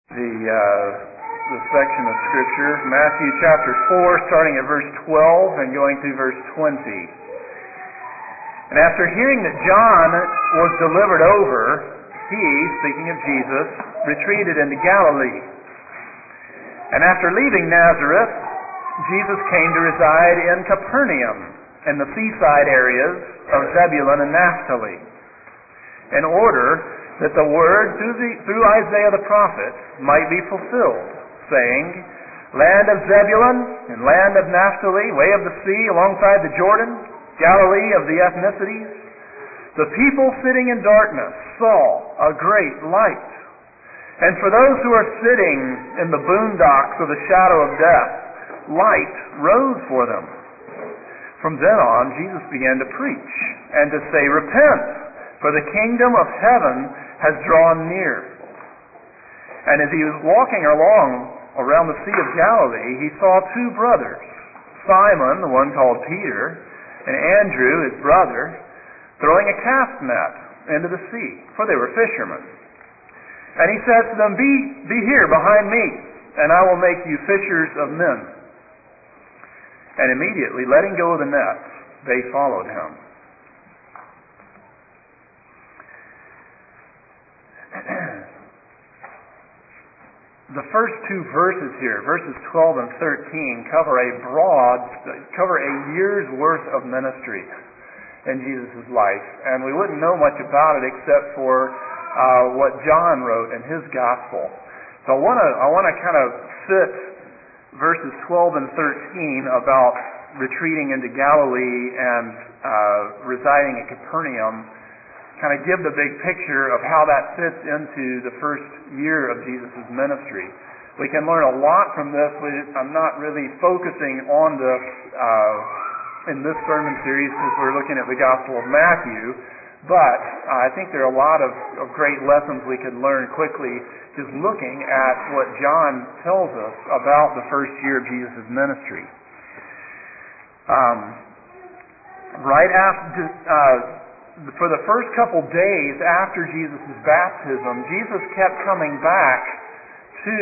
The section of Scripture, Matthew chapter 4, starting at verse 12 and going through verse 20. And after hearing that John was delivered over, he, speaking of Jesus, retreated into Galilee. And after leaving Nazareth, Jesus came to reside in Capernaum, in the seaside areas of Zebulun and Naphtali, in order that the word through Isaiah the prophet might be fulfilled, saying, Land of Zebulun and land of Naphtali, way of the sea alongside the Jordan, Galilee of the ethnicities, the people sitting in darkness saw a great light. And for those who are sitting in the boondocks of the shadow of death, light rose for them. From then on, Jesus began to preach and to say, Repent, for the kingdom of heaven has drawn near. And as he was walking along around the Sea of Galilee, he saw two brothers, Simon, the one called Peter, and Andrew, his brother, throwing a cast net into the sea, for they were fishermen. And he said to them, Be here behind me, and I will make you fishers of men. And immediately, letting go of the nets, they followed him. The first two verses here, verses 12 and 13, cover a year's worth of ministry in Jesus' life. And we wouldn't know much about it except for what John wrote in his gospel. So I want to kind of fit verses 12 and 13 about retreating into Galilee and residing at Capernaum, kind of give the big picture of how that fits into the first year of Jesus' ministry. We can learn a lot from this. I'm not really focusing on this in this sermon series because we're looking at the Gospel of Matthew, but I think there are a lot of great lessons we could learn quickly just looking at what John tells us about the first year of Jesus' ministry. For the first couple days after Jesus' baptism, Jesus kept coming back to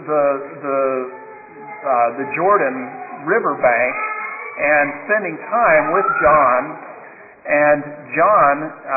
the Jordan riverbank and spending time with John. And John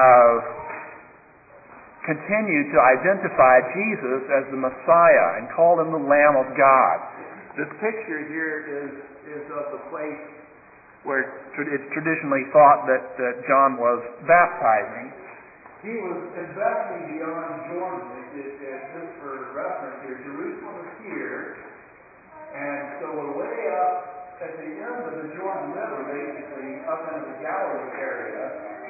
continued to identify Jesus as the Messiah and called him the Lamb of God. This picture here is of the place where it's traditionally thought that John was baptizing. He was investing beyond Jordan. Just for reference here, Jerusalem is here, and so we're way up at the end of the Jordan River, basically, up into the Galilee area,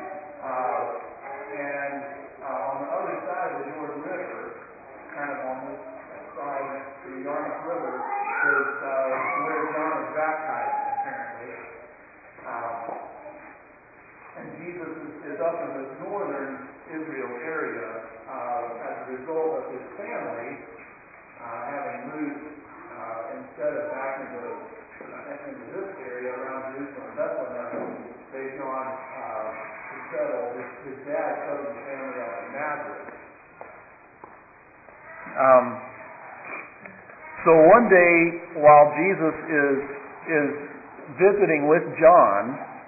and on the other side of the Jordan River, kind of on this side of the Yarmouth River, is where John was baptizing, apparently. And Jesus is up in the northern Israel area as a result of his family having moved instead of back into this area around Jerusalem and Bethlehem. They've gone to settle. His dad settled his family up in Nazareth. So one day, while Jesus is visiting with John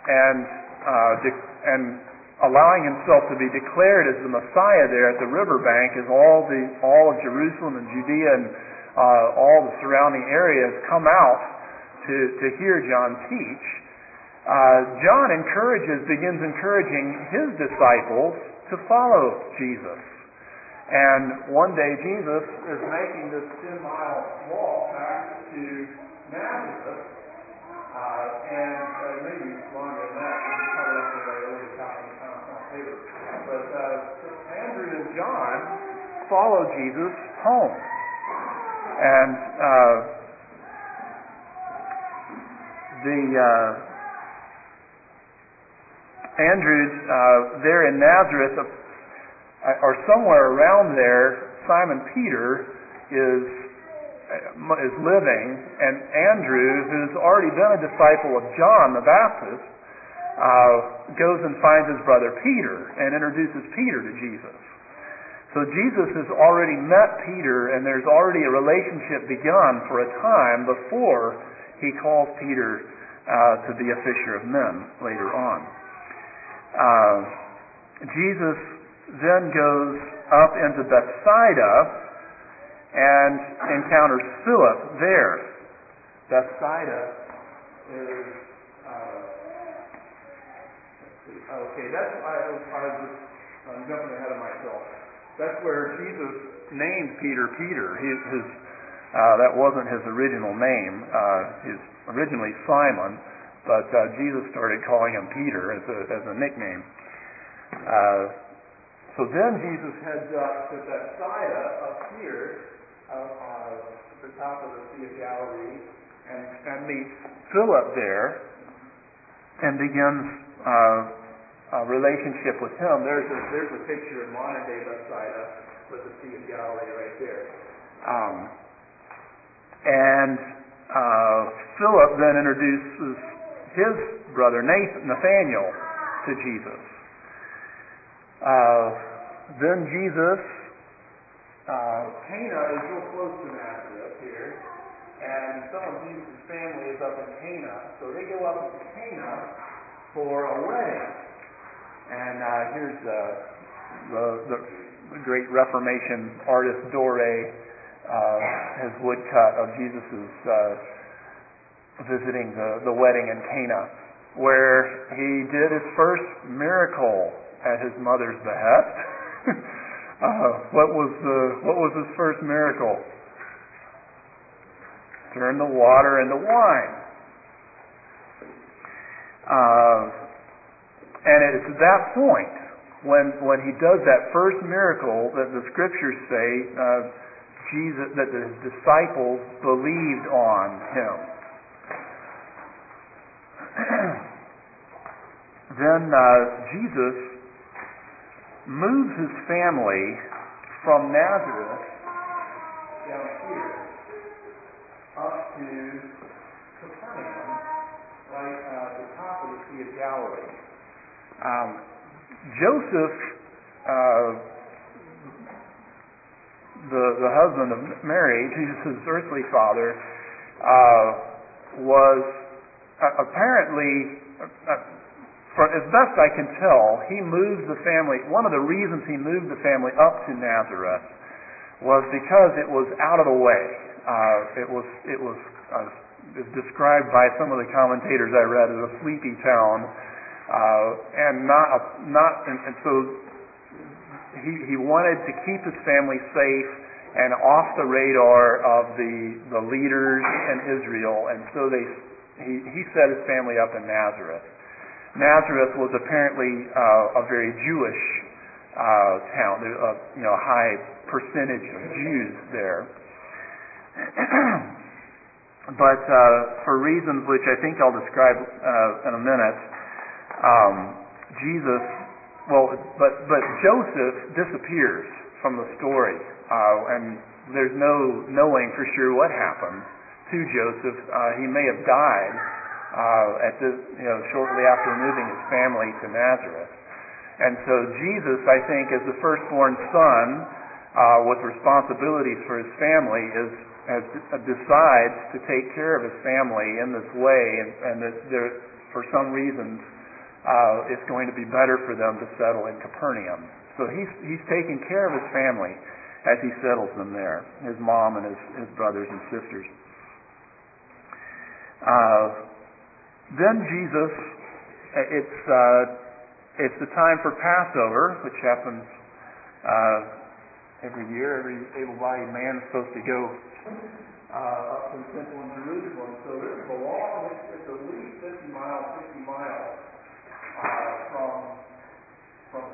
and allowing himself to be declared as the Messiah there at the riverbank, as all of Jerusalem and Judea and all the surrounding areas come out to hear John teach, John begins encouraging his disciples to follow Jesus. And one day Jesus is making this 10-mile walk back to Nazareth, and maybe longer than that. We covered up the way over the top of the paper. But Andrew and John follow Jesus home, and Andrew's there in Nazareth, or somewhere around there. Simon Peter is living, and Andrew, who's already been a disciple of John the Baptist, goes and finds his brother Peter and introduces Peter to Jesus. So Jesus has already met Peter, and there's already a relationship begun for a time before he calls Peter to be a fisher of men later on. Jesus then goes up into Bethsaida and encounters Philip there. Bethsaida is I'm jumping ahead of myself. That's where Jesus named Peter Peter. That wasn't his original name. He's originally Simon, but Jesus started calling him Peter as a nickname. So then Jesus heads up to Bethsaida up here, at the top of the Sea of Galilee, and meets Philip there, and begins a relationship with him. There's a picture of modern day Bethsaida with the Sea of Galilee right there. And Philip then introduces his brother Nathaniel to Jesus. Then Jesus, Cana is real close to Nazareth here, and some of Jesus' family is up in Cana, so they go up to Cana for a wedding. And here's the great Reformation artist Doré, his woodcut of Jesus' visiting the wedding in Cana, where he did his first miracle at his mother's behest. What was his first miracle? Turn the water into wine. And it's at that point when he does that first miracle that the scriptures say that his disciples believed on him. Then Jesus moves his family from Nazareth down here up to Capernaum, right at the top of the Sea of Galilee. Joseph, the husband of Mary, Jesus' earthly father, was apparently, as best I can tell, he moved the family. One of the reasons he moved the family up to Nazareth was because it was out of the way. It was described by some of the commentators I read as a sleepy town. And so he wanted to keep his family safe and off the radar of the leaders in Israel, and so he set his family up in Nazareth. Nazareth was apparently a very Jewish town. There's a high percentage of Jews there. But for reasons which I think I'll describe in a minute, but Joseph disappears from the story, and there's no knowing for sure what happened to Joseph. He may have died shortly after moving his family to Nazareth. And so Jesus, I think, as the firstborn son with responsibilities for his family, decides to take care of his family in this way, and that for some reasons it's going to be better for them to settle in Capernaum. So he's taking care of his family as he settles them there, his mom and his brothers and sisters. Then Jesus, it's the time for Passover, which happens every year. Every able-bodied man is supposed to go up from Temple in Jerusalem. So this is it's at least 50 miles, 60 miles from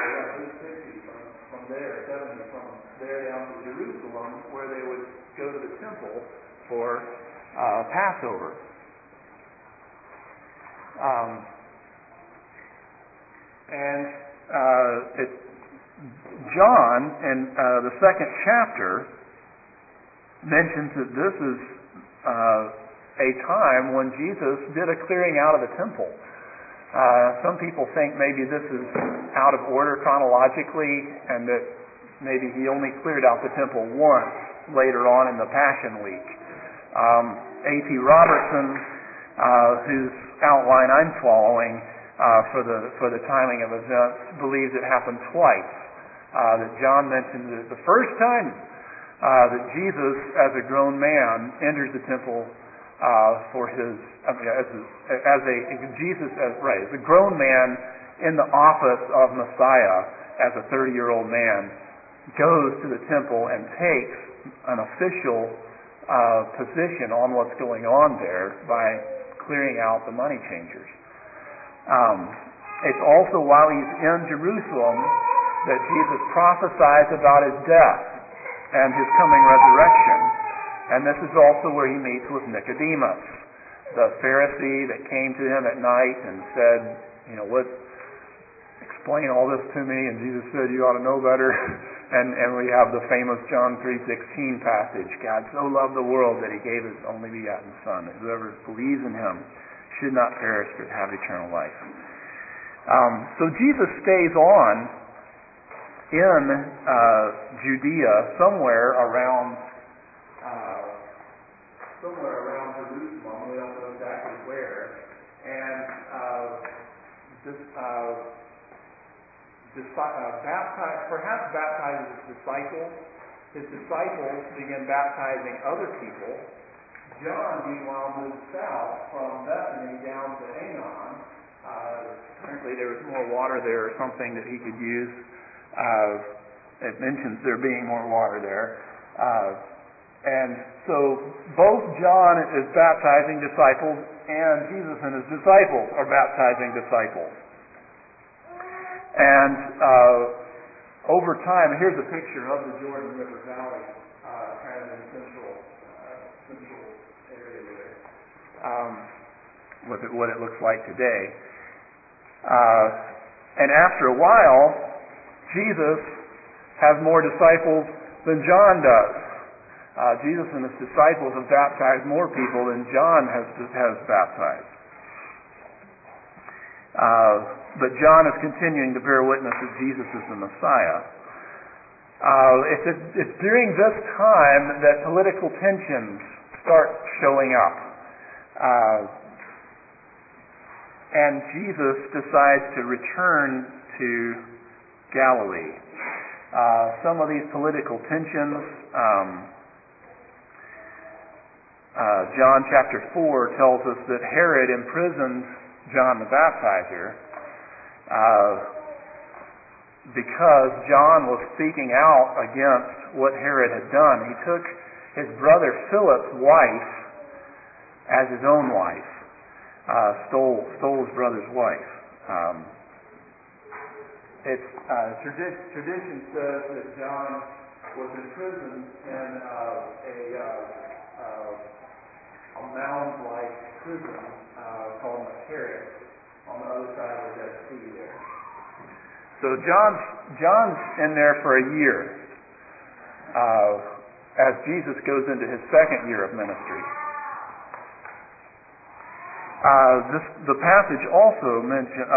there, 70 from there down to Jerusalem, where they would go to the temple for Passover. John, in the second chapter, mentions that this is a time when Jesus did a clearing out of the temple. Some people think maybe this is out of order chronologically, and that Maybe he only cleared out the temple once later on in the Passion Week. A.T. Robertson, whose outline I'm following for the timing of events, believes it happened twice. That John mentions that the first time that Jesus, as a grown man, enters the temple for his, as a grown man in the office of Messiah, as a 30-year-old man, goes to the temple and takes an official position on what's going on there by clearing out the money changers. It's also while he's in Jerusalem that Jesus prophesies about his death and his coming resurrection. And this is also where he meets with Nicodemus, the Pharisee that came to him at night and said, explain all this to me. And Jesus said, you ought to know better. And we have the famous John 3:16 passage. God so loved the world that he gave his only begotten Son, that whoever believes in him should not perish but have eternal life. So Jesus stays on in Judea, somewhere around Jerusalem. We don't know exactly where. And baptizes his disciples. His disciples begin baptizing other people. John, meanwhile, moves south from Bethany down to Aenon. Apparently there was more water there or something that he could use. It mentions there being more water there. And so both John is baptizing disciples and Jesus and his disciples are baptizing disciples. And over time, here's a picture of the Jordan River Valley, kind of in the central area there, what it looks like today. And after a while, Jesus has more disciples than John does. Jesus and his disciples have baptized more people than John has baptized. But John is continuing to bear witness that Jesus is the Messiah. It's during this time that political tensions start showing up. And Jesus decides to return to Galilee. Some of these political tensions, John chapter 4 tells us that Herod imprisoned John the Baptizer because John was speaking out against what Herod had done. He took his brother Philip's wife as his own wife, stole his brother's wife. Tradition says that John was imprisoned in a mound-like prison called Machaerus on the other side of the Dead Sea there. So John's in there for a year as Jesus goes into his second year of ministry. The passage also mentions,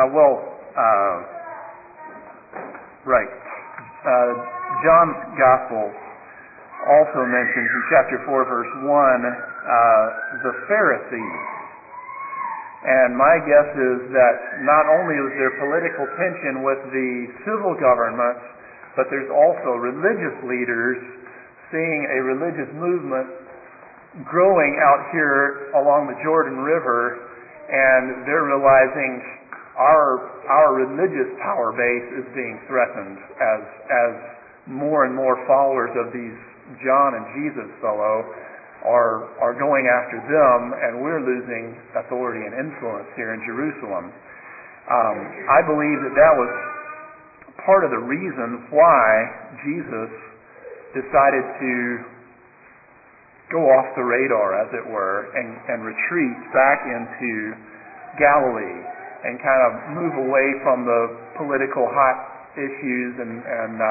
John's Gospel also mentions in chapter 4, verse 1, the Pharisees. And my guess is that not only was there political tension with the civil governments, but there's also religious leaders seeing a religious movement growing out here along the Jordan River, and they're realizing our religious power base is being threatened as more and more followers of these John and Jesus fellow are going after them, and we're losing authority and influence here in Jerusalem. I believe that was part of the reason why Jesus decided to go off the radar, as it were, and retreat back into Galilee and kind of move away from the political hot issues and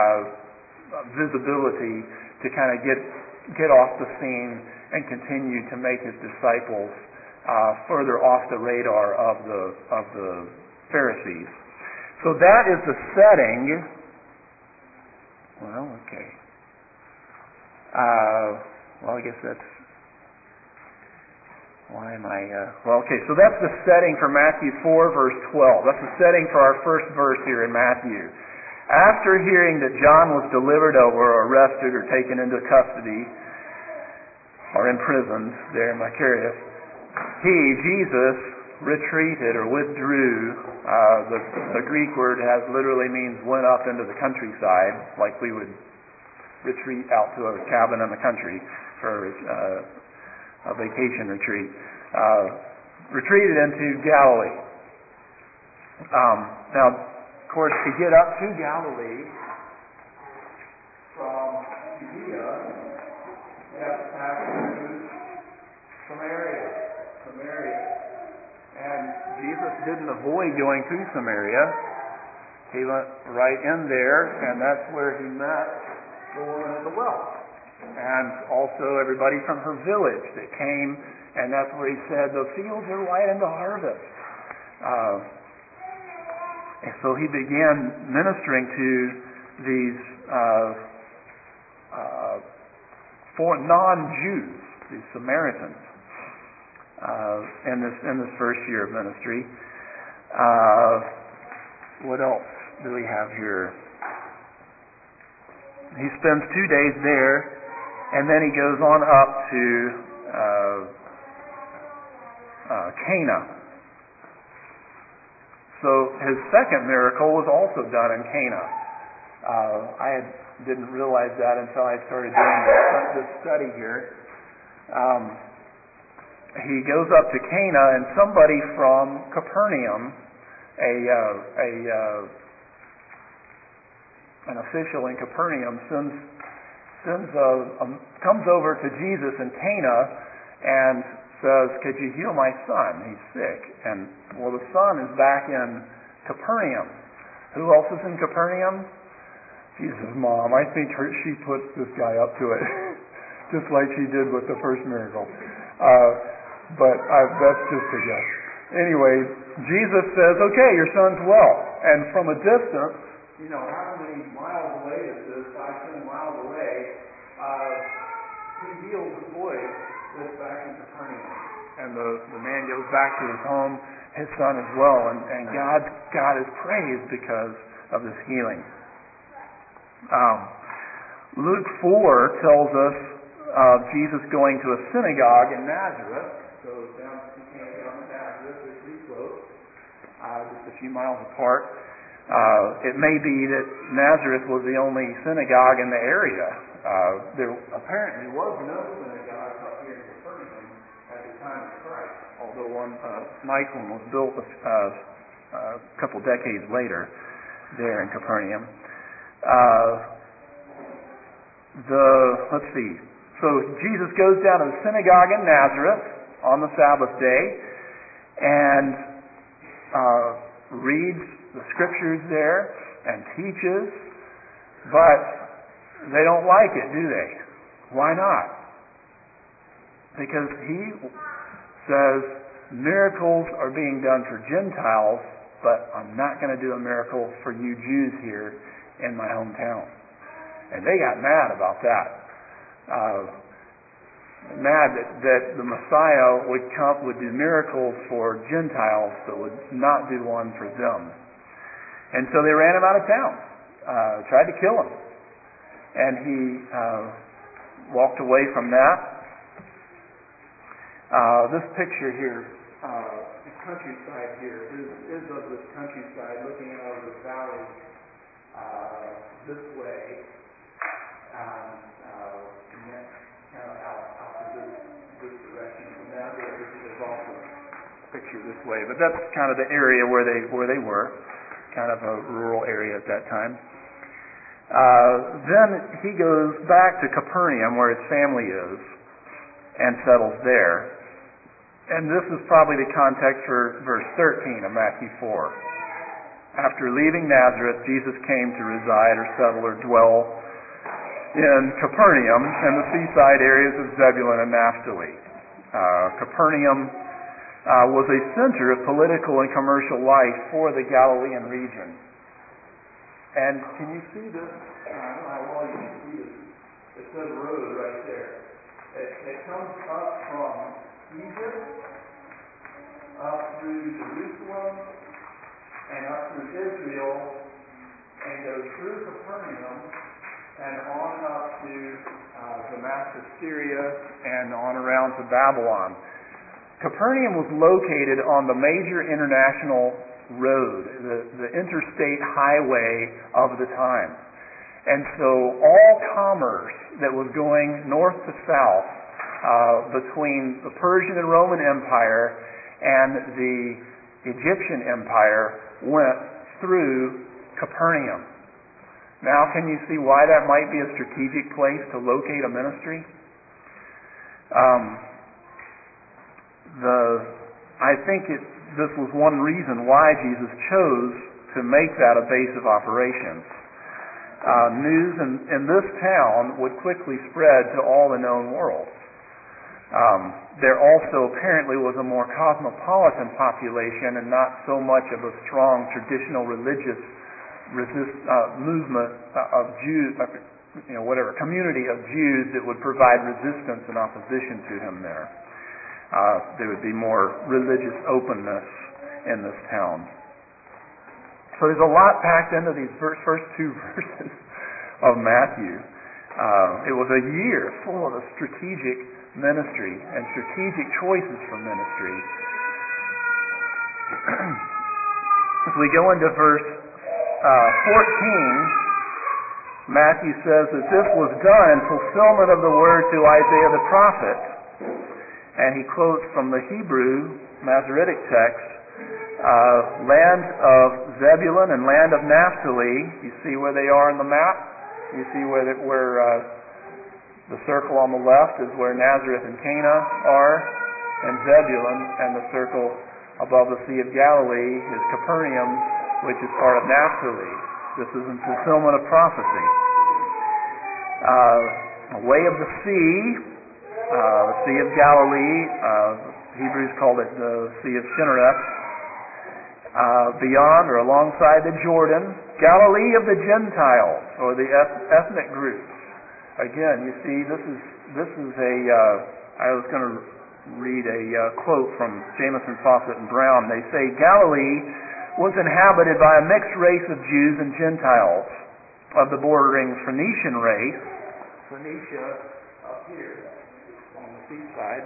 visibility to kind of get off the scene and continue to make his disciples further off the radar of the Pharisees. So that is the setting Well, okay. I guess that's... Why am I... so that's the setting for Matthew 4, verse 12. That's the setting for our first verse here in Matthew. After hearing that John was delivered over, or arrested, or taken into custody, or imprisoned there in Macarius, he, Jesus, retreated or withdrew. The Greek word literally means went up into the countryside, like we would retreat out to a cabin in the country for a vacation retreat. Retreated into Galilee. Now, of course, to get up to Galilee from Judea, you have to pass through Samaria. And Jesus didn't avoid going through Samaria. He went right in there, and that's where he met the woman at the well. And also everybody from her village that came, and that's where he said, the fields are white unto harvest. And so he began ministering to these non-Jews, these Samaritans, in this first year of ministry. What else do we have here? He spends 2 days there, and then he goes on up to Cana. So his second miracle was also done in Cana. I didn't realize that until I started doing this study here. He goes up to Cana, and somebody from Capernaum, an official in Capernaum, comes over to Jesus in Cana and says, "Could you heal my son? He's sick." And the son is back in Capernaum. Who else is in Capernaum? Jesus' mom. I think she put this guy up to it, just like she did with the first miracle. But that's just a guess. Anyway, Jesus says, "Okay, your son's well." And from a distance, how many miles away is this? 5-10 miles away. He heals the boy that's back in Capernaum. And the man goes back to his home, his son as well. And God is praised because of this healing. Luke 4 tells us of Jesus going to a synagogue in Nazareth. So down to Nazareth, they're pretty close, just a few miles apart. It may be that Nazareth was the only synagogue in the area. There apparently was no synagogue up here in Capernaum at the time of Christ, although one nice one was built a couple decades later there in Capernaum. Let's see. So Jesus goes down to the synagogue in Nazareth on the Sabbath day and reads the scriptures there and teaches, but they don't like it, do they? Why not? Because he says miracles are being done for Gentiles, but I'm not going to do a miracle for you Jews here in my hometown. And they got mad about that. Mad that the Messiah would do miracles for Gentiles, but would not do one for them. And so they ran him out of town, tried to kill him. And he walked away from that. This picture here, the countryside here, is of this countryside looking out over the valley this way. Kind of out to this direction from that. There's also a picture this way, but that's kind of the area where they were, kind of a rural area at that time. Then he goes back to Capernaum, where his family is, and settles there. And this is probably the context for verse 13 of Matthew 4. After leaving Nazareth, Jesus came to reside or settle or dwell in Capernaum and the seaside areas of Zebulun and Naphtali. Capernaum was a center of political and commercial life for the Galilean region. And can you see this? I don't know how well you can see this. It says road right there. It comes up from Egypt, up through Jerusalem, and up through Israel, and goes through Capernaum, and on up to Damascus, Syria, and on around to Babylon. Capernaum was located on the major international road, the interstate highway of the time. And so all commerce that was going north to south between the Persian and Roman Empire and the Egyptian Empire went through Capernaum. Now can you see why that might be a strategic place to locate a ministry? I think this was one reason why Jesus chose to make that a base of operations. News in this town would quickly spread to all the known world. There also apparently was a more cosmopolitan population and not so much of a strong traditional religious movement of Jews, community of Jews that would provide resistance and opposition to him there. There would be more religious openness in this town. So there's a lot packed into these first two verses of Matthew. It was a year full of a strategic ministry and strategic choices for ministry. As we go into verse 14, Matthew says that this was done in fulfillment of the word to Isaiah the prophet. And he quotes from the Hebrew Masoretic text, land of Zebulun and land of Naphtali. You see where they are in the map? You see where the circle on the left is where Nazareth and Cana are, and Zebulun, and the circle above the Sea of Galilee is Capernaum, which is part of Naphtali. This is in fulfillment of prophecy. Way of the sea, the Sea of Galilee, Hebrews called it the Sea of Chinnereth, beyond or alongside the Jordan, Galilee of the Gentiles, or the ethnic groups. Again, you see, this is I was going to read a quote from Jameson, Fawcett, and Brown. They say, Galilee was inhabited by a mixed race of Jews and Gentiles of the bordering Phoenician race. Phoenicia up here on the seaside.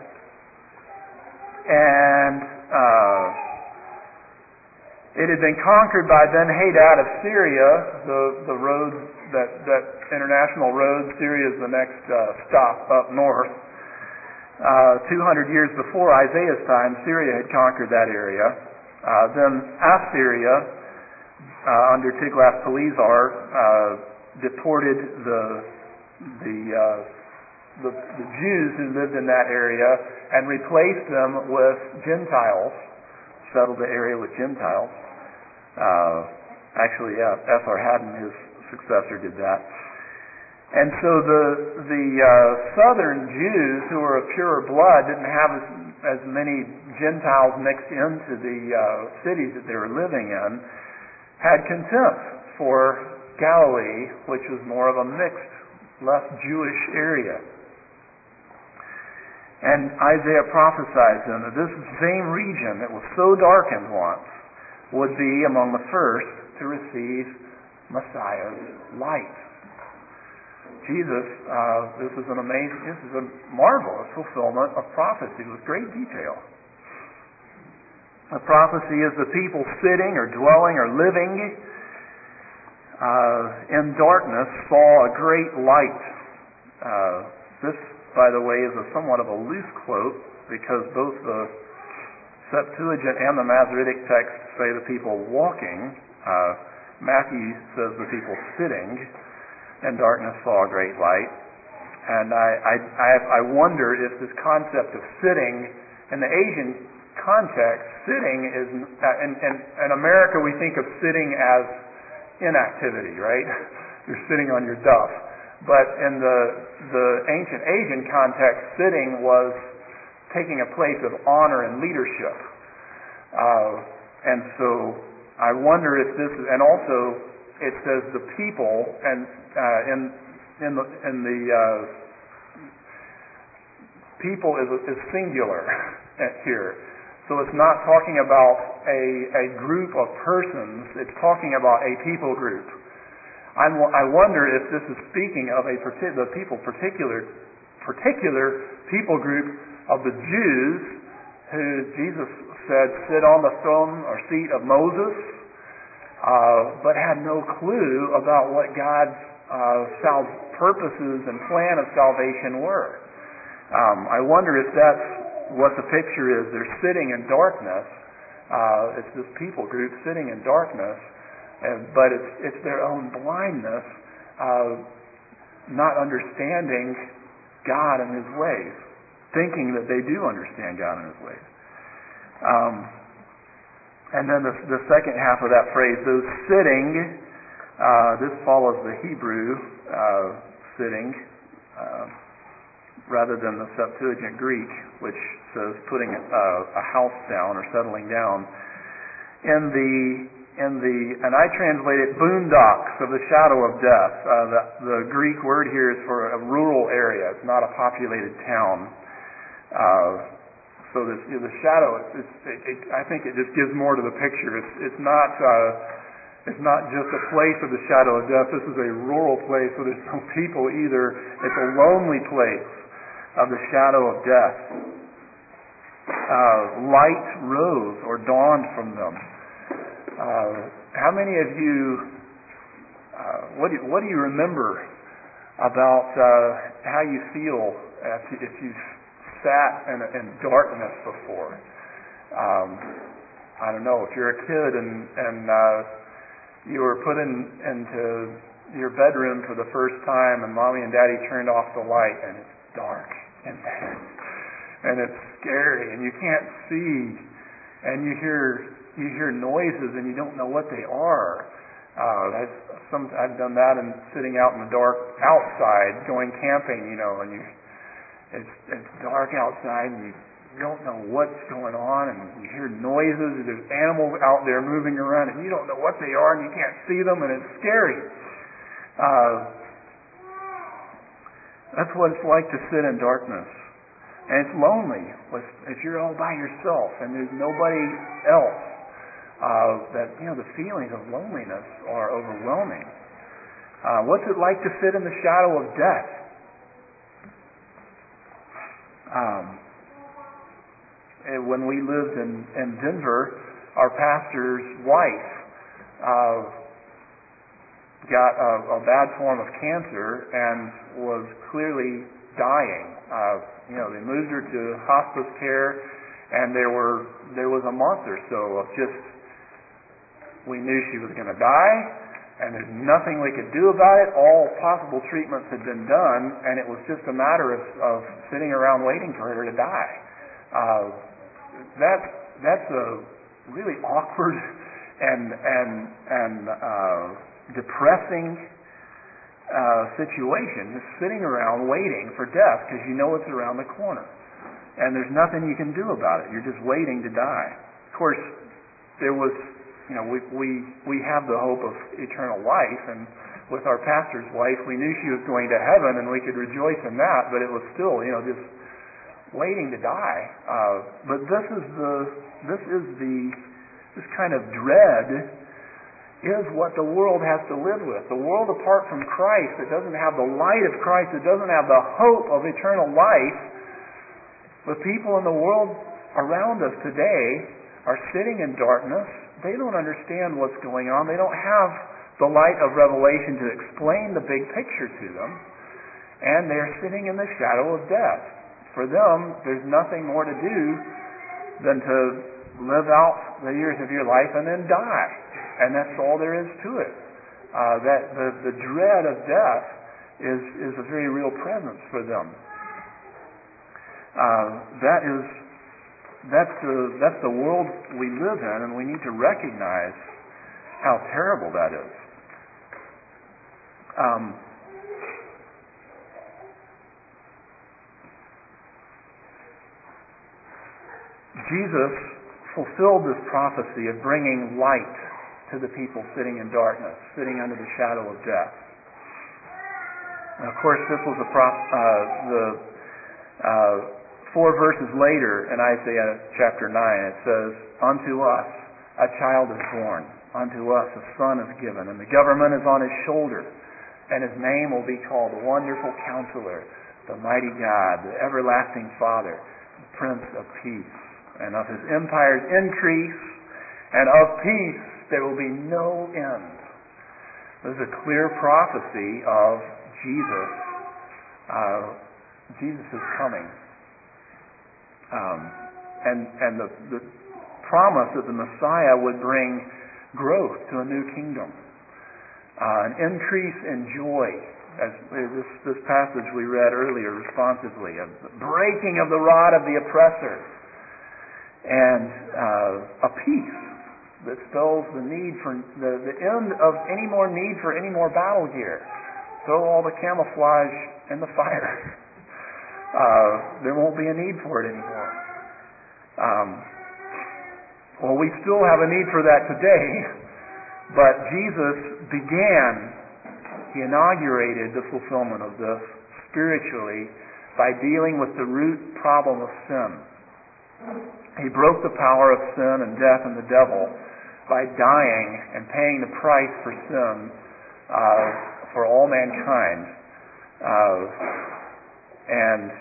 And it had been conquered by Ben-Hadad of Syria, the road, that international road. Syria is the next stop up north. 200 years before Isaiah's time, Syria had conquered that area. Then Assyria, under Tiglath-Pileser, deported the Jews who lived in that area and replaced them with Gentiles, settled the area with Gentiles. Actually, Esarhaddon, his successor, did that. And so the southern Jews who were of purer blood didn't have as many Gentiles mixed into the cities that they were living in, had contempt for Galilee, which was more of a mixed, less Jewish area. And Isaiah prophesies then that this same region that was so darkened once would be among the first to receive Messiah's light. Jesus, this is a marvelous fulfillment of prophecy with great detail. The prophecy is the people sitting or dwelling or living in darkness saw a great light. This, by the way, is somewhat of a loose quote because both the Septuagint and the Masoretic text say the people walking. Matthew says the people sitting in darkness saw a great light. And I wonder if this concept of sitting, in the Asian context, sitting is, in America we think of sitting as inactivity, right? You're sitting on your duff. But in the ancient Asian context, sitting was taking a place of honor and leadership. And so I wonder if this is, and also it says the people, and in the people is singular here. So it's not talking about a group of persons, it's talking about a people group. I wonder if this is speaking of particular people group of the Jews who Jesus said sit on the throne or seat of Moses, but had no clue about what God's purposes and plan of salvation were. I wonder if that's what the picture is. They're sitting in darkness. It's this people group sitting in darkness, but it's their own blindness, not understanding God and His ways, thinking that they do understand God and His ways. And then the second half of that phrase, those sitting, this follows the Hebrew sitting, rather than the Septuagint Greek, which says putting a house down or settling down. And I translate it boondocks of the shadow of death. The Greek word here is for a rural area. It's not a populated town. So the shadow, I think it just gives more to the picture. It's not just a place of the shadow of death. This is a rural place where there's no people either. It's a lonely place of the shadow of death. Light rose or dawned from them. How many of you, what do you remember about how you feel if you've sat in darkness before? I don't know, if you're a kid and you were put into your bedroom for the first time and Mommy and Daddy turned off the light and it's dark in there and it's scary and you can't see and you hear noises and you don't know what they are. I've done that and sitting out in the dark outside going camping, and it's dark outside and you don't know what's going on and you hear noises and there's animals out there moving around and you don't know what they are and you can't see them and it's scary. That's what it's like to sit in darkness. And it's lonely if you're all by yourself and there's nobody else. The feelings of loneliness are overwhelming. What's it like to sit in the shadow of death? When we lived in Denver, our pastor's wife got a bad form of cancer and was clearly dying. They moved her to hospice care, and there was a month or so of just, we knew she was going to die, and there's nothing we could do about it. All possible treatments had been done, and it was just a matter of sitting around waiting for her to die. That's a really awkward and depressing situation, just sitting around waiting for death because you know it's around the corner and there's nothing you can do about it. You're just waiting to die. Of course, there was, we have the hope of eternal life, and with our pastor's wife, we knew she was going to heaven and we could rejoice in that, but it was still, just waiting to die. But this kind of dread is what the world has to live with. The world apart from Christ, that doesn't have the light of Christ, that doesn't have the hope of eternal life, the people in the world around us today are sitting in darkness. They don't understand what's going on. They don't have the light of revelation to explain the big picture to them. And they're sitting in the shadow of death. For them, there's nothing more to do than to live out the years of your life and then die. And that's all there is to it. That the dread of death is a very real presence for them. That's the world we live in, and we need to recognize how terrible that is. Jesus fulfilled this prophecy of bringing light to the people sitting in darkness, sitting under the shadow of death. And of course, this was the 4 verses later in Isaiah chapter 9. It says, "Unto us a child is born, unto us a son is given, and the government is on his shoulder, and his name will be called the Wonderful Counselor, the Mighty God, the Everlasting Father, the Prince of Peace. And of his empire's increase, and of peace there will be no end." This is a clear prophecy of Jesus. Jesus is coming. And the promise that the Messiah would bring growth to a new kingdom. An increase in joy, as this passage we read earlier responsively, of the breaking of the rod of the oppressor, and a peace that spells the need for the end of any more need for any more battle gear. Throw all the camouflage in the fire. There won't be a need for it anymore. Well, we still have a need for that today, but Jesus He inaugurated the fulfillment of this spiritually by dealing with the root problem of sin. He broke the power of sin and death and the devil by dying and paying the price for sin for all mankind, and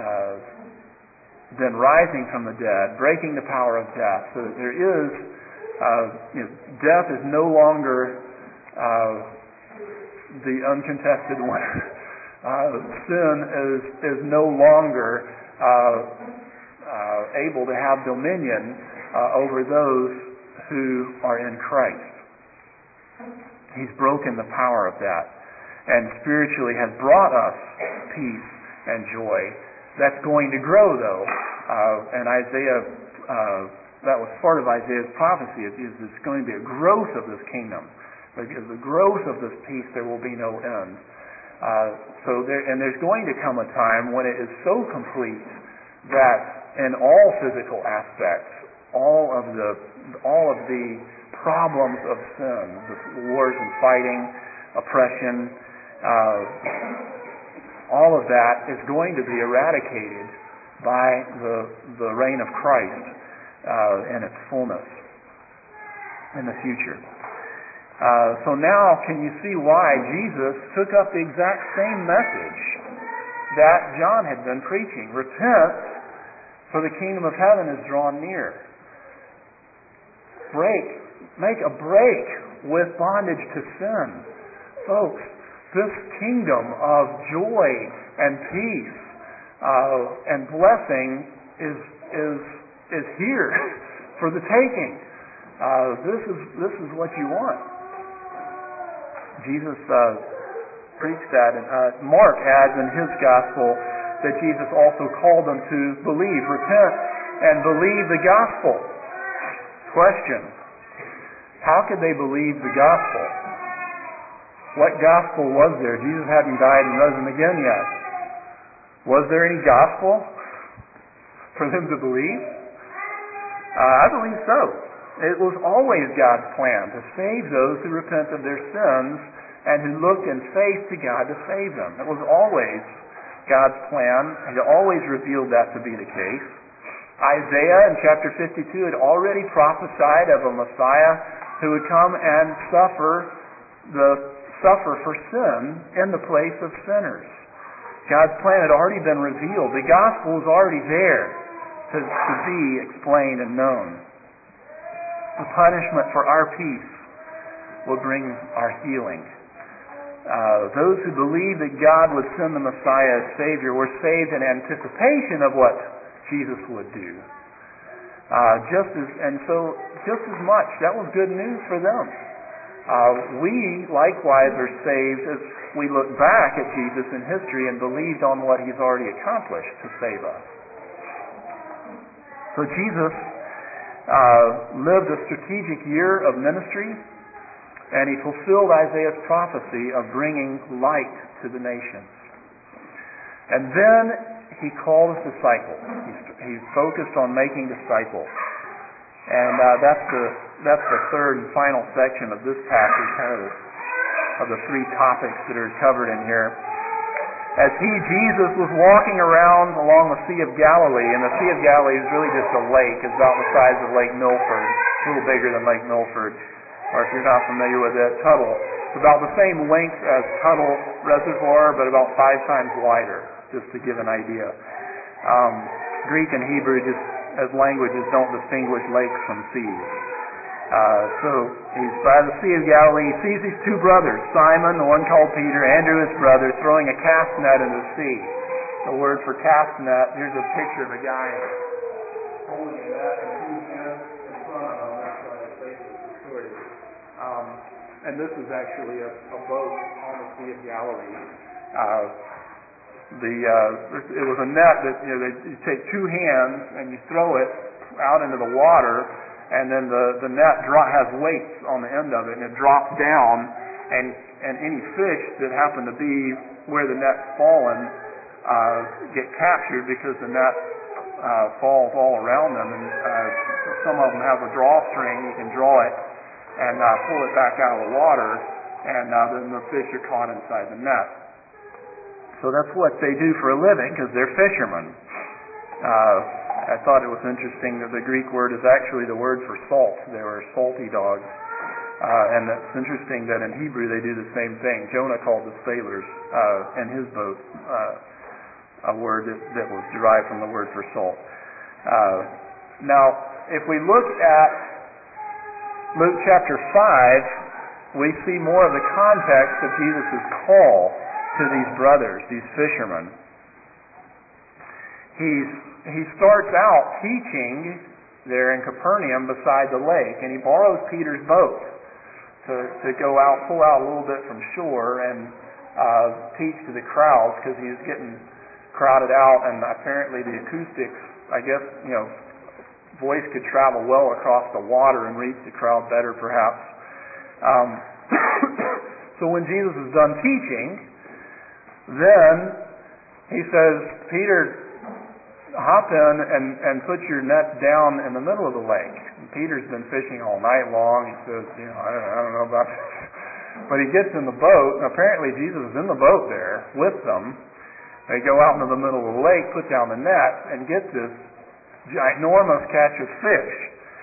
then rising from the dead, breaking the power of death, so that there is death is no longer the uncontested winner. Sin is no longer able to have dominion over those who are in Christ. He's broken the power of that, and spiritually has brought us peace and joy. That's going to grow, though. And Isaiah, that was part of Isaiah's prophecy. It's going to be a growth of this kingdom. Because the growth of this peace, there will be no end. There's going to come a time when it is so complete that in all physical aspects, all of the problems of sin, the wars and fighting, oppression, all of that is going to be eradicated by the reign of Christ in its fullness in the future. So now can you see why Jesus took up the exact same message that John had been preaching? Repent, for the kingdom of heaven is drawn near. Make a break with bondage to sin. Folks, this kingdom of joy and peace and blessing is here for the taking. This is what you want. Jesus preached that, and Mark adds in his gospel that Jesus also called them to believe, repent, and believe the gospel. Question: how could they believe the gospel? What gospel was there? Jesus hadn't died and risen again yet. Was there any gospel for them to believe? I believe so. It was always God's plan to save those who repent of their sins and who looked in faith to God to save them. It was always God's plan. He always revealed that to be the case. Isaiah in chapter 52 had already prophesied of a Messiah who would come and suffer for sin in the place of sinners. God's plan had already been revealed. The gospel was already there to be explained and known. The punishment for our peace will bring our healing. Those who believed that God would send the Messiah as Savior were saved in anticipation of what Jesus would do. Just as much, that was good news for them. We likewise are saved as we look back at Jesus in history and believed on what He's already accomplished to save us. So Jesus lived a strategic year of ministry, and He fulfilled Isaiah's prophecy of bringing light to the nations. And then He called His disciples. He focused on making disciples. And that's the third and final section of this passage, kind of the three topics that are covered in here. As Jesus was walking around along the Sea of Galilee, and the Sea of Galilee is really just a lake. It's about the size of Lake Milford, a little bigger than Lake Milford, or if you're not familiar with it, Tuttle. It's about the same length as Tuttle Reservoir, but about 5 times wider, just to give an idea. Greek and Hebrew, just as languages, don't distinguish lakes from seas. So he's by the Sea of Galilee. He sees these two brothers, Simon, the one called Peter, Andrew his brother, throwing a cast net into the sea. The word for cast net, here's a picture of a guy holding a net and two hands in front of him. That's why I say this story. And this is actually a boat on the Sea of Galilee. It was a net that you take two hands and you throw it out into the water, and then the net has weights on the end of it, and it drops down, and any fish that happen to be where the net's fallen get captured because the net falls all around them, and some of them have a drawstring. You can draw it and pull it back out of the water, and then the fish are caught inside the net. So that's what they do for a living, because they're fishermen. I thought it was interesting that the Greek word is actually the word for salt. They were salty dogs. And it's interesting that in Hebrew they do the same thing. Jonah called the sailors in his boat a word that was derived from the word for salt. Now, if we look at Luke chapter 5, we see more of the context of Jesus' call to these brothers, these fishermen. He starts out teaching there in Capernaum beside the lake, and he borrows Peter's boat to go out, pull out a little bit from shore and teach to the crowds, because he was getting crowded out, and apparently the acoustics, I guess, voice could travel well across the water and reach the crowd better perhaps. So when Jesus is done teaching, then he says, Peter, hop in and put your net down in the middle of the lake. And Peter's been fishing all night long. He says, I don't know about this. But he gets in the boat, and apparently Jesus is in the boat there with them. They go out into the middle of the lake, put down the net, and get this ginormous catch of fish.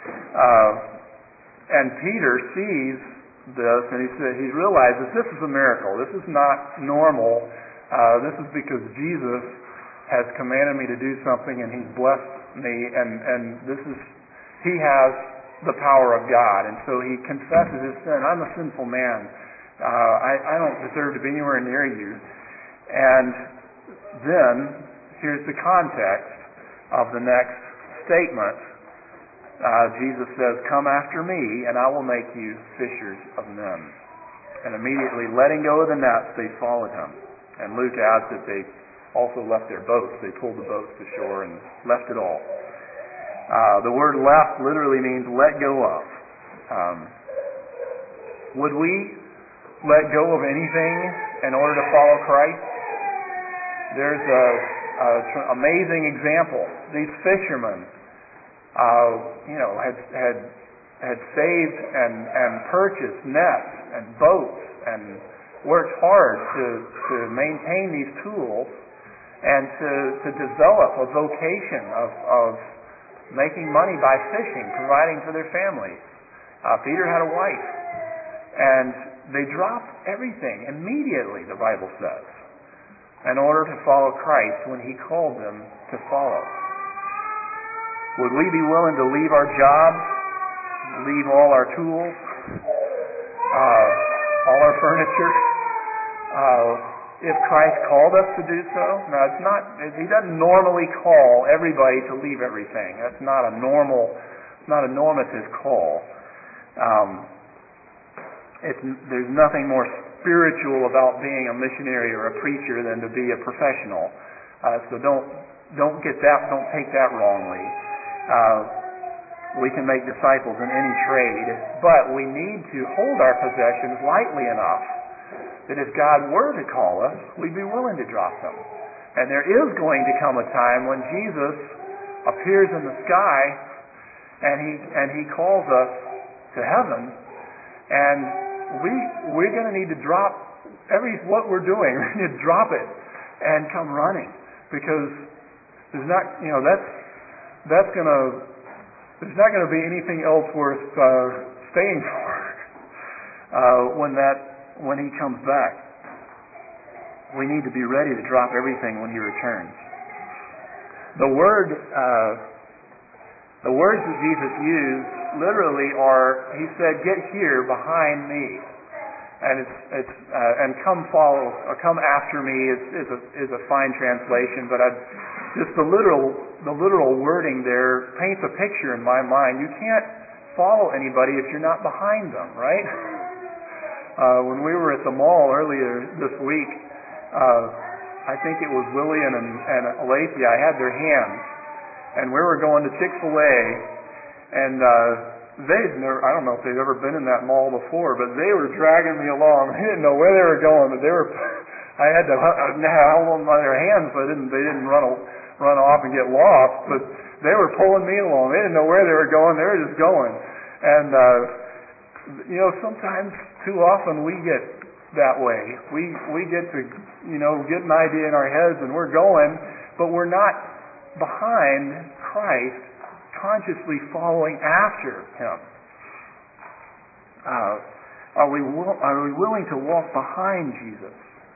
And Peter sees this, and he realizes this is a miracle. This is not normal. This is because Jesus has commanded me to do something, and he's blessed me, and he has the power of God. And so he confesses his sin. I'm a sinful man. I don't deserve to be anywhere near you. And then here's the context of the next statement. Jesus says, "Come after me, and I will make you fishers of men." And immediately letting go of the nets, they followed him. And Luke adds that they also left their boats. They pulled the boats to shore and left it all. The word left literally means let go of. Would we let go of anything in order to follow Christ? There's an amazing example. These fishermen had saved and purchased nets and boats and worked hard to maintain these tools and to develop a vocation of making money by fishing, providing for their families. Peter had a wife, and they dropped everything immediately, the Bible says, in order to follow Christ when he called them to follow. Would we be willing to leave our jobs, leave all our tools, all our furniture, if Christ called us to do so? Now, he doesn't normally call everybody to leave everything. That's not a normative call. There's nothing more spiritual about being a missionary or a preacher than to be a professional. So don't get that. Don't take that wrongly. We can make disciples in any trade, but we need to hold our possessions lightly enough that if God were to call us, we'd be willing to drop them. And there is going to come a time when Jesus appears in the sky and He calls us to heaven, and we're going to need to drop what we're doing. We need to drop it and come running, because there's not that's going to there's not going to be anything else worth staying for when He comes back. We need to be ready to drop everything when He returns. The words that Jesus used literally are, He said, "Get here behind me," and come follow or come after me is a fine translation, but just the literal wording there paints a picture in my mind. You can't follow anybody if you're not behind them, right? When we were at the mall earlier this week, I think it was Lillian and Alethea. I had their hands, and we were going to Chick-fil-A, and I don't know if they've ever been in that mall before, but they were dragging me along. They didn't know where they were going, but I had to hold on by their hands so they didn't run off and get lost, but they were pulling me along. They didn't know where they were going. They were just going. And sometimes too often we get that way. We get to get an idea in our heads and we're going, but we're not behind Christ, consciously following after Him. Are we willing to walk behind Jesus?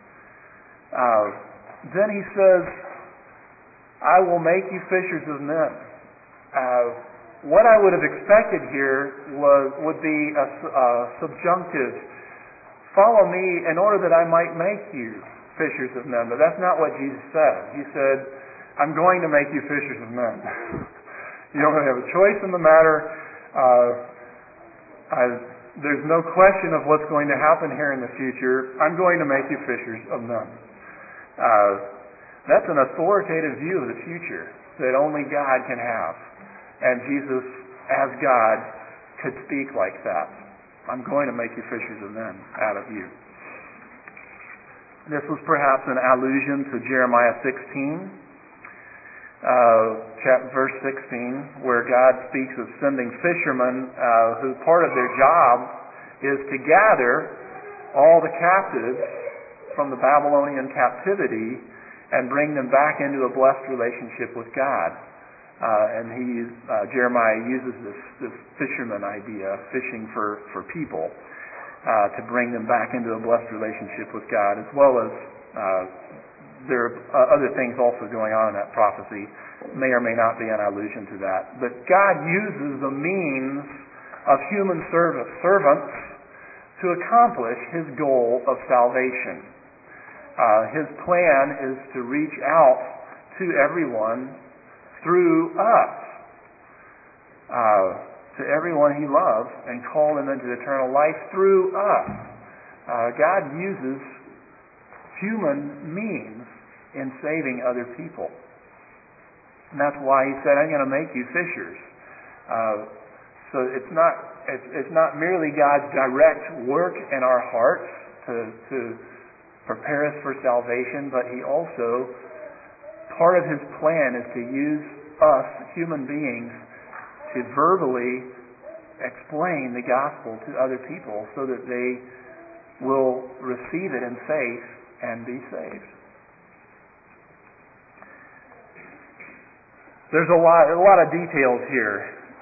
Then He says, "I will make you fishers of men." What I would have expected here would be a subjunctive. Follow me in order that I might make you fishers of men. But that's not what Jesus said. He said, "I'm going to make you fishers of men." You don't really have a choice in the matter. There's no question of what's going to happen here in the future. I'm going to make you fishers of men. That's an authoritative view of the future that only God can have. And Jesus, as God, could speak like that. "I'm going to make you fishers of men out of you." This was perhaps an allusion to Jeremiah 16, verse 16, where God speaks of sending fishermen who part of their job is to gather all the captives from the Babylonian captivity and bring them back into a blessed relationship with God. And Jeremiah uses this fisherman idea, fishing for people, to bring them back into a blessed relationship with God, as well as there are other things also going on in that prophecy. May or may not be an allusion to that. But God uses the means of human servants to accomplish His goal of salvation. His plan is to reach out to everyone through us, to everyone He loves, and call them into eternal life through us. God uses human means in saving other people. And that's why He said, "I'm going to make you fishers." So it's not merely God's direct work in our hearts to prepare us for salvation, but He also, part of His plan is to use us, human beings, to verbally explain the gospel to other people so that they will receive it in faith and be saved. There's a lot of details here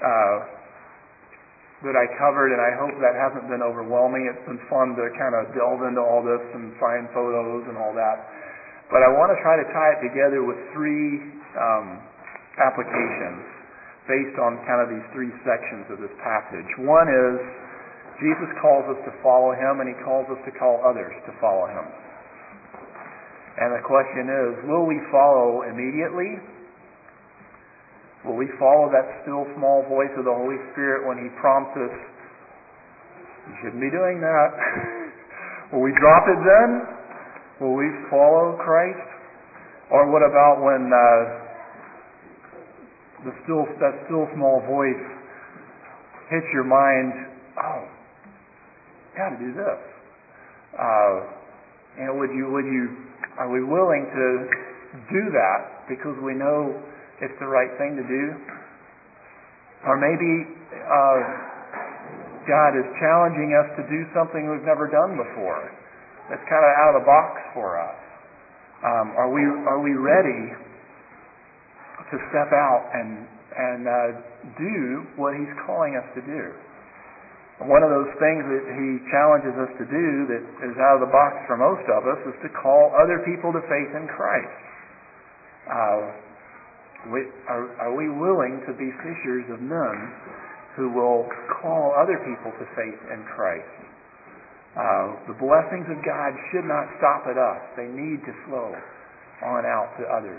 that I covered, and I hope that hasn't been overwhelming. It's been fun to kind of delve into all this and find photos and all that. But I want to try to tie it together with three applications based on kind of these three sections of this passage. One is Jesus calls us to follow Him, and He calls us to call others to follow Him. And the question is, will we follow immediately? Will we follow that still small voice of the Holy Spirit when He prompts us, "You shouldn't be doing that"? Will we drop it then? Will we follow Christ? Or what about when that still small voice hits your mind? Oh, got to do this. Are we willing to do that because we know it's the right thing to do? Or maybe God is challenging us to do something we've never done before. That's kind of out of the box for us. Are we ready to step out and do what He's calling us to do? One of those things that He challenges us to do that is out of the box for most of us is to call other people to faith in Christ. Are we willing to be fishers of men who will call other people to faith in Christ? The blessings of God should not stop at us. They need to flow on out to others.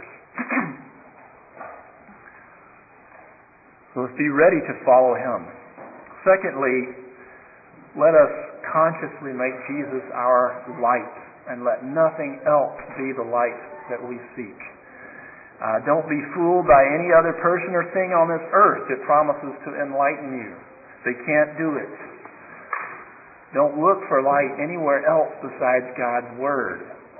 So let's be ready to follow Him. Secondly, let us consciously make Jesus our light and let nothing else be the light that we seek. Don't be fooled by any other person or thing on this earth that promises to enlighten you. They can't do it. Don't look for light anywhere else besides God's Word.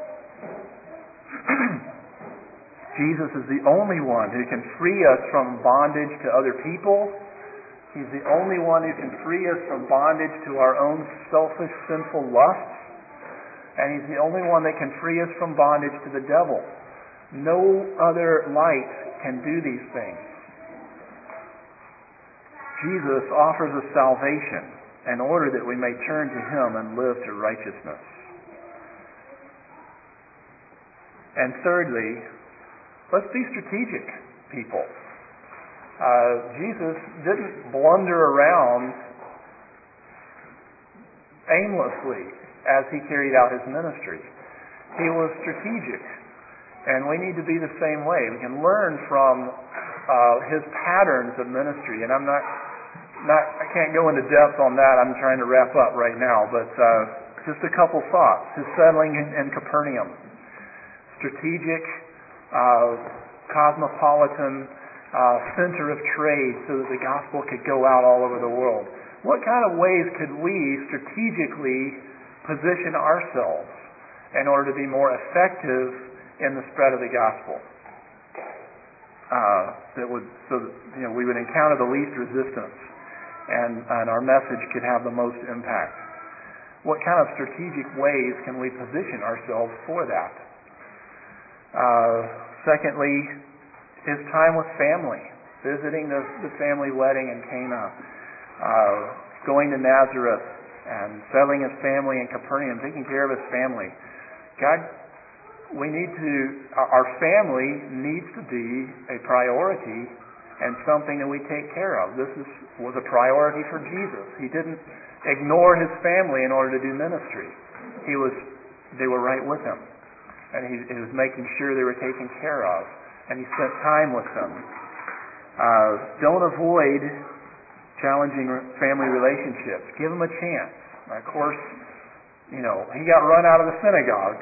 Jesus is the only one who can free us from bondage to other people. He's the only one who can free us from bondage to our own selfish, sinful lusts. And He's the only one that can free us from bondage to the devil. No other light can do these things. Jesus offers us salvation in order that we may turn to Him and live to righteousness. And thirdly, let's be strategic people. Jesus didn't blunder around aimlessly as He carried out His ministry. He was strategic. And we need to be the same way. We can learn from His patterns of ministry. And I can't go into depth on that. I'm trying to wrap up right now. But just a couple thoughts. His settling in Capernaum. Strategic, cosmopolitan center of trade so that the gospel could go out all over the world. What kind of ways could we strategically position ourselves in order to be more effective in the spread of the gospel? We would encounter the least resistance and our message could have the most impact. What kind of strategic ways can we position ourselves for that? Secondly, his time with family, visiting the family wedding in Cana, going to Nazareth and settling his family in Capernaum, taking care of his family. Our family needs to be a priority and something that we take care of. This was a priority for Jesus. He didn't ignore his family in order to do ministry. They were right with him. And he was making sure they were taken care of. And he spent time with them. Don't avoid challenging family relationships. Give them a chance. Of course, he got run out of the synagogue.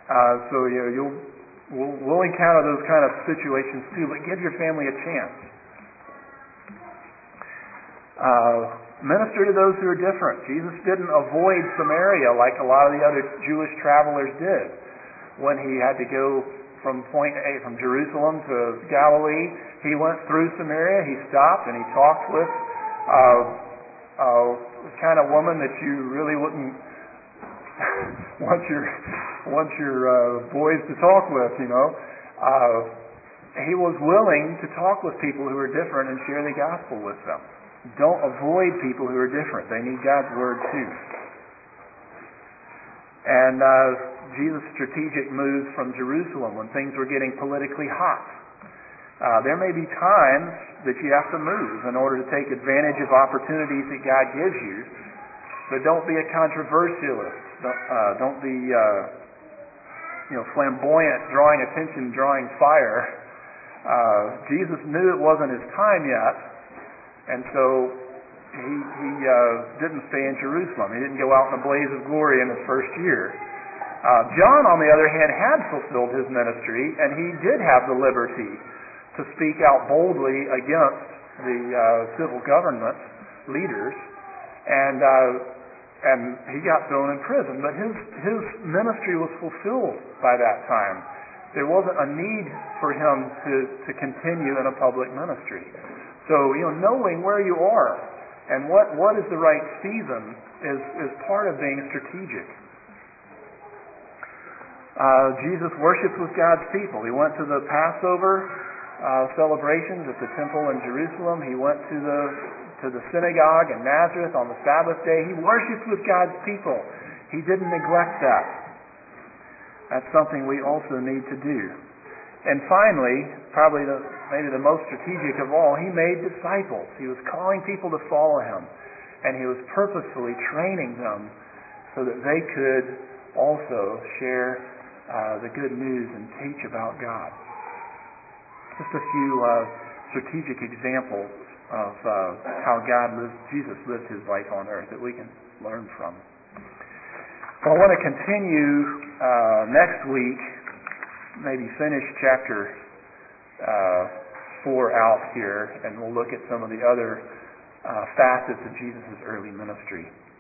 We'll encounter those kind of situations too, but give your family a chance. Minister to those who are different. Jesus didn't avoid Samaria like a lot of the other Jewish travelers did. When he had to go from point A, from Jerusalem to Galilee, he went through Samaria, he stopped and he talked with the kind of woman that you really wouldn't want your boys to talk with, He was willing to talk with people who are different and share the gospel with them. Don't avoid people who are different. They need God's Word too. And Jesus' strategic moves from Jerusalem when things were getting politically hot. There may be times that you have to move in order to take advantage of opportunities that God gives you, but don't be a controversialist. Don't be flamboyant, drawing attention, drawing fire. Jesus knew it wasn't his time yet, and so he didn't stay in Jerusalem. He didn't go out in a blaze of glory in his first year. John, on the other hand, had fulfilled his ministry, and he did have the liberty to speak out boldly against the civil government leaders, and he got thrown in prison. But his ministry was fulfilled by that time. There wasn't a need for him to continue in a public ministry. So, knowing where you are and what is the right season is part of being strategic. Jesus worshipped with God's people. He went to the Passover celebrations at the temple in Jerusalem. He went to the synagogue in Nazareth on the Sabbath day. He worshipped with God's people. He didn't neglect that. That's something we also need to do. And finally, probably maybe the most strategic of all, he made disciples. He was calling people to follow him, and he was purposefully training them so that they could also share the good news and teach about God. Just a few strategic examples of how Jesus lived his life on earth that we can learn from. Well, I want to continue next week, maybe finish chapter 4 out here, and we'll look at some of the other facets of Jesus' early ministry.